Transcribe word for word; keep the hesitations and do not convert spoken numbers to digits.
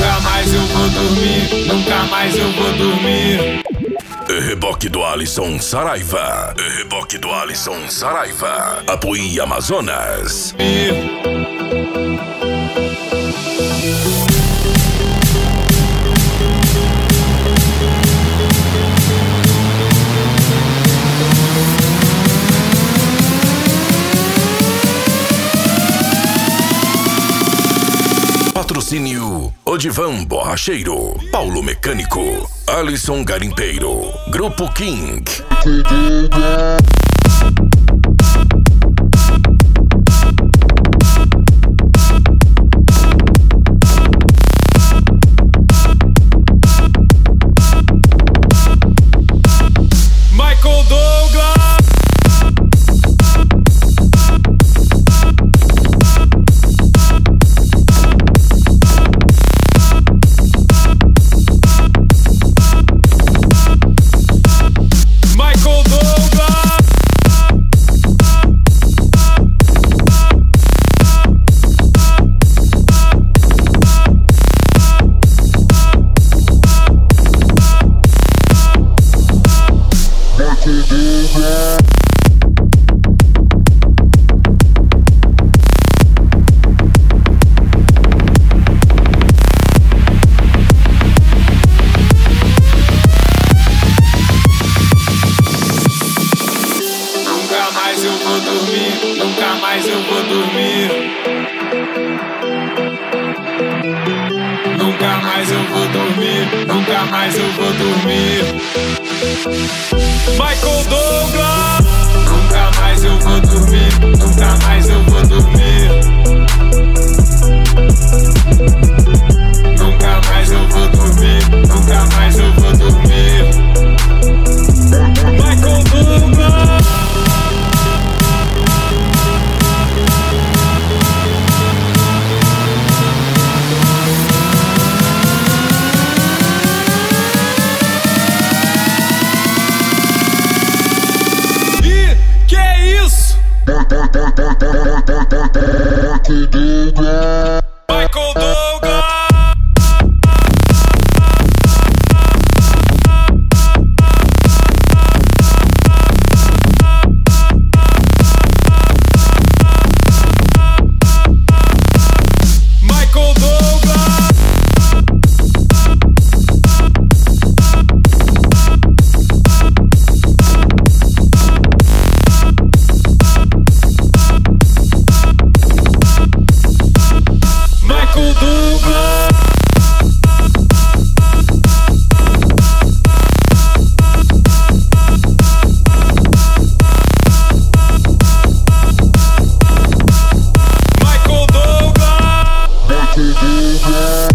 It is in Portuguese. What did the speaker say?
Nunca mais eu vou dormir, nunca mais eu vou dormir. Reboque do Alisson Saraiva. Reboque do Alisson Saraiva. Apoie Amazonas. Patrocínio Odivan Borracheiro, Paulo Mecânico, Alisson Garimpeiro, Grupo King. Michael Douglas. Nunca mais eu vou dormir, nunca mais eu vou dormir. Nunca mais eu vou dormir, nunca mais eu vou dormir. Michael Douglas. Nunca mais eu vou dormir, nunca mais eu vou dormir. Nunca mais eu vou dormir, nunca mais eu vou dormir. Michael Douglas. Que é isso? Michael Douglas. Michael Douglas. Michael Douglas. Michael Douglas.